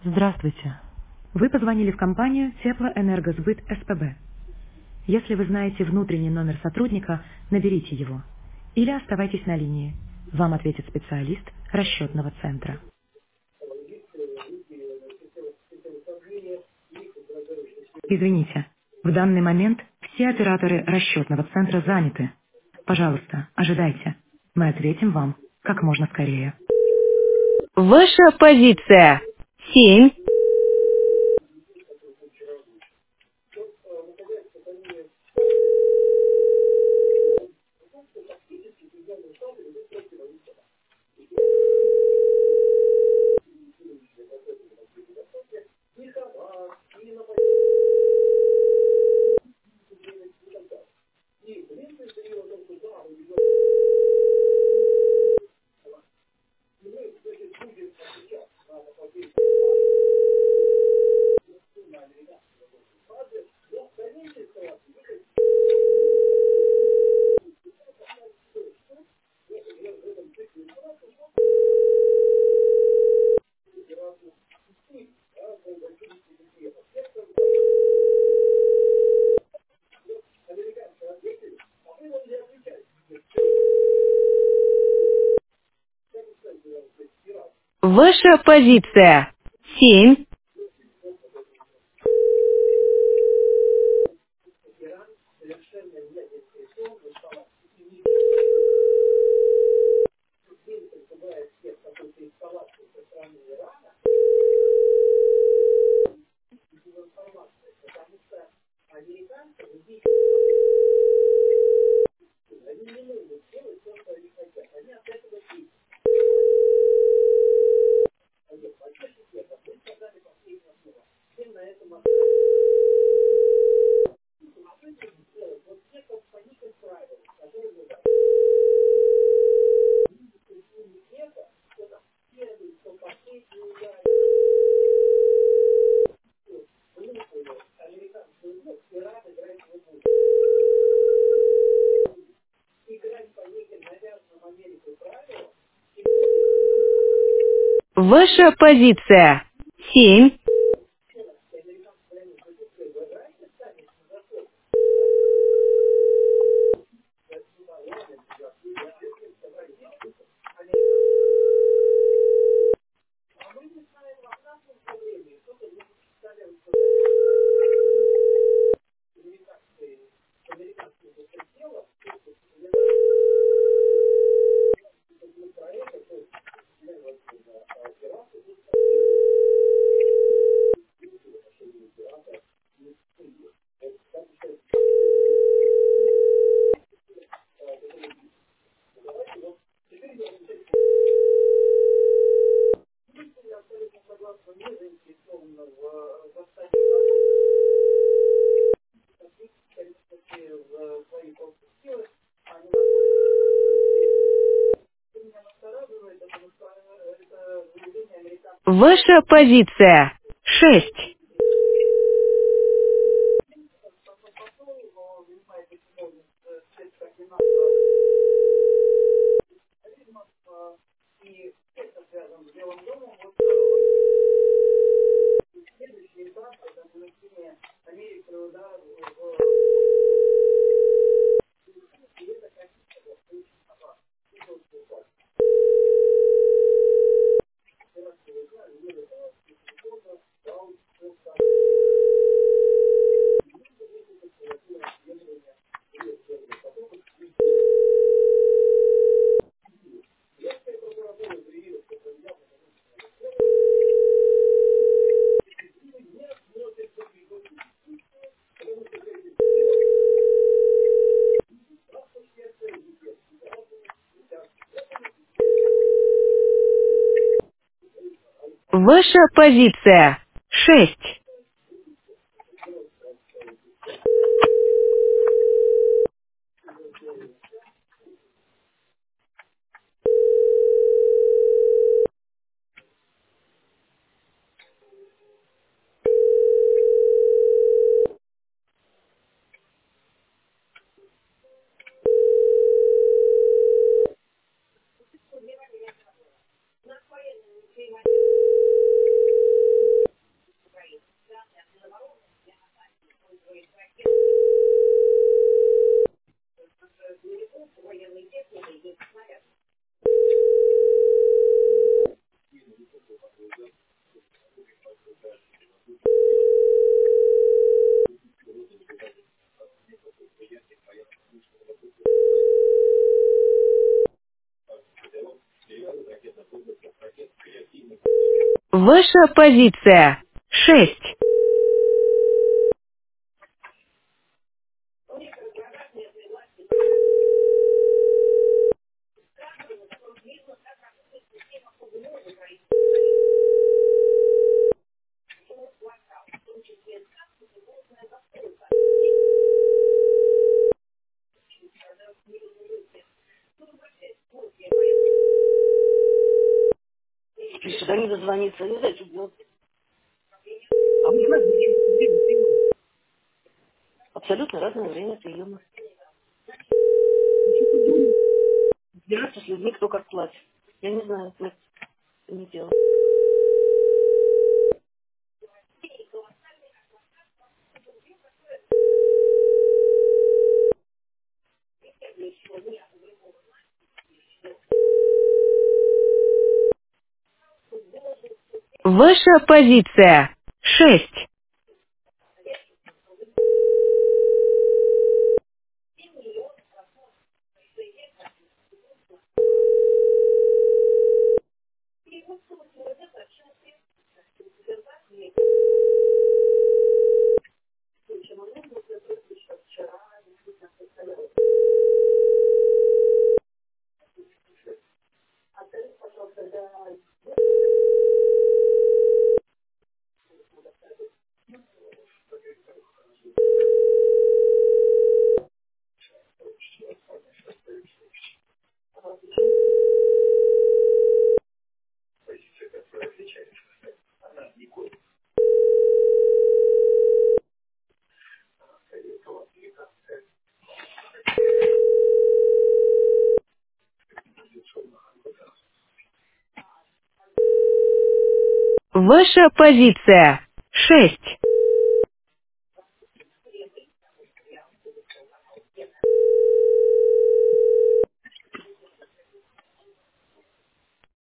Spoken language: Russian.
Здравствуйте. Вы позвонили в компанию Теплоэнергосбыт СПБ. Если вы знаете внутренний номер сотрудника, наберите его. Или оставайтесь на линии. Вам ответит специалист расчетного центра. Извините, в данный момент все операторы расчетного центра заняты. Пожалуйста, ожидайте. Мы ответим вам как можно скорее. Ваша позиция. 7. Ваша позиция. 7. Ваша позиция. 7. Ваша позиция. 6. Ваша позиция. 6. Ваша позиция 6. И сюда не дозвониться, не знаю, что делать. А вы знаете, абсолютно разное время приема. Разбираться с людьми, кто как платит. Я не знаю, как это не делать. Ваша позиция 6. Ваша позиция 6.